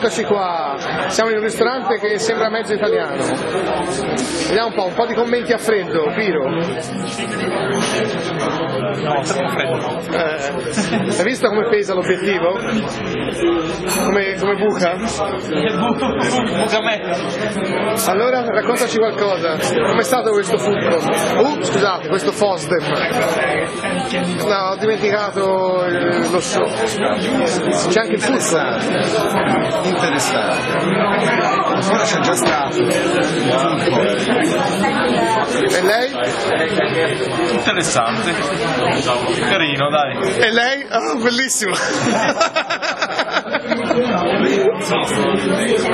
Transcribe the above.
Eccoci qua, siamo in un ristorante che sembra mezzo italiano. Vediamo un po' di commenti a freddo, Piro. No, troppo freddo. Hai visto come pesa l'obiettivo? Come buca? Buca me. Allora raccontaci qualcosa, com'è stato questo fulcro? Scusate, questo Fosdem. No, ho dimenticato lo show. C'è anche il fulcro. Interessante. Ora c'è già stato. E lei? Interessante. Carino, dai. E lei? Oh, bellissimo.